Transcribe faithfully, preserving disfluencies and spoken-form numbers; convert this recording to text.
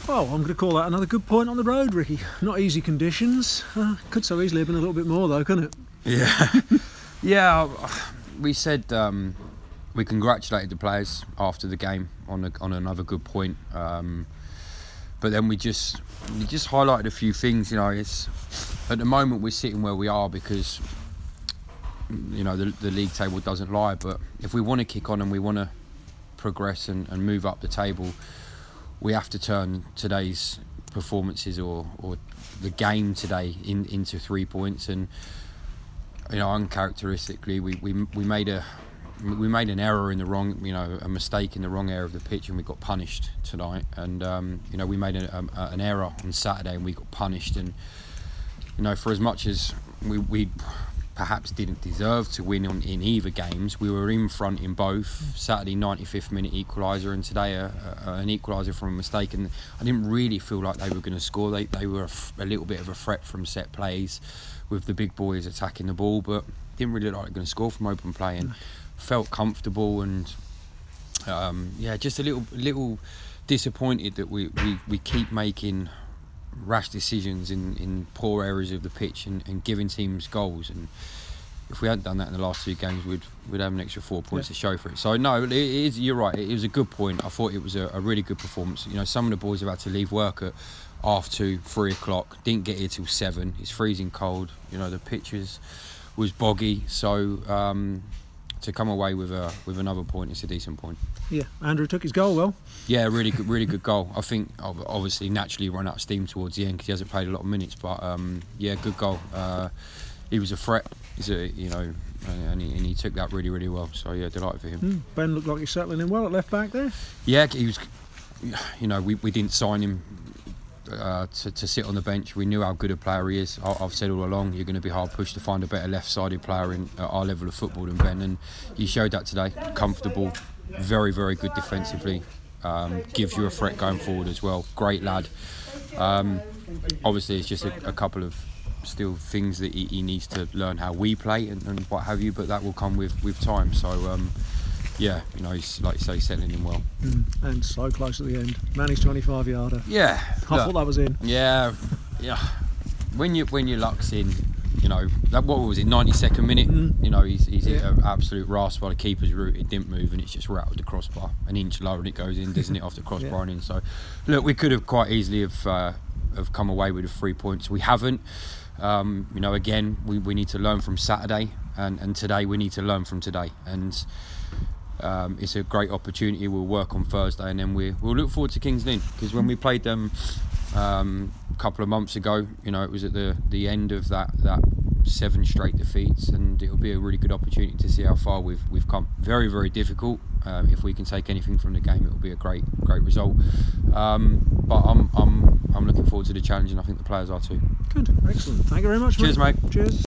Well, I'm going to call that another good point on the road, Ricky. Not easy conditions. Uh, could so easily have been a little bit more, though, couldn't it? Yeah, yeah. We said um, we congratulated the players after the game on a, on another good point, um, but then we just we just highlighted a few things. You know, it's at the moment we're sitting where we are because you know the, the league table doesn't lie. But if we want to kick on and we want to progress and, and move up the table, we have to turn today's performances or, or the game today in, into three points. And you know, uncharacteristically, we, we we made a we made an error in the wrong, you know, a mistake in the wrong area of the pitch, and we got punished tonight. And um, you know, we made a, a, an error on Saturday, and we got punished. And you know, for as much as we we perhaps didn't deserve to win on, in either games, we were in front in both. Saturday, ninety-fifth minute equaliser, and today a, a, an equaliser from a mistake. And I didn't really feel like they were going to score. They they were a, f- a little bit of a threat from set plays, with the big boys attacking the ball, but didn't really look like they were going to score from open play, and felt comfortable. And um, yeah, just a little little disappointed that we, we, we keep making rash decisions in, in poor areas of the pitch and, and giving teams goals. And if we hadn't done that in the last two games, we'd we'd have an extra four points yeah. to show for it. So no, it is, you're right, it was a good point. I thought it was a, a really good performance. You know, some of the boys have had to leave work at half two, three o'clock, didn't get here till seven. It's freezing cold. You know, the pitch was, was boggy. So um, to come away with a with another point, it's a decent point. Yeah, Andrew took his goal well. Yeah, really good, really good goal. I think obviously naturally run out of steam towards the end because he hasn't played a lot of minutes. But um, yeah, good goal. Uh, he was a threat. He's a you know, and he, and he took that really really well. So yeah, delighted for him. Mm, Ben looked like he's settling in well at left back there. Yeah, he was. You know, we, we didn't sign him Uh, to, to sit on the bench. We knew how good a player he is. I, I've said all along, you're going to be hard pushed to find a better left-sided player in at our level of football than Ben, and he showed that today. Comfortable, very very good defensively, um, gives you a threat going forward as well. Great lad. Um, obviously it's just a, a couple of still things that he, he needs to learn how we play and, and what have you, but that will come with, with time. So um, yeah, you know, he's, like you say, settling in well. Mm, and so close at the end. Manny's twenty-five yarder. Yeah. I thought that was in. Yeah, yeah. When you when your luck's in, you know, that what was it, ninety-second minute? Mm. You know, he's he's yeah. an absolute rasp by the keeper's route. It didn't move, and it's just rattled the crossbar an inch lower, and it goes in, doesn't it, off the crossbar yeah. and in. So, look, we could have quite easily have uh, have come away with the three points. We haven't. Um, you know, again, we, we need to learn from Saturday, and, and today we need to learn from today. And Um, it's a great opportunity. We'll work on Thursday, and then we we'll look forward to Kings Lynn, because when we played them um, a couple of months ago, you know, it was at the, the end of that, that seven straight defeats, and it'll be a really good opportunity to see how far we've we've come. Very very difficult. Um, if we can take anything from the game, it will be a great great result. Um, but I'm I'm I'm looking forward to the challenge, and I think the players are too. Good, excellent. Thank you very much. Cheers, mate. mate. Cheers.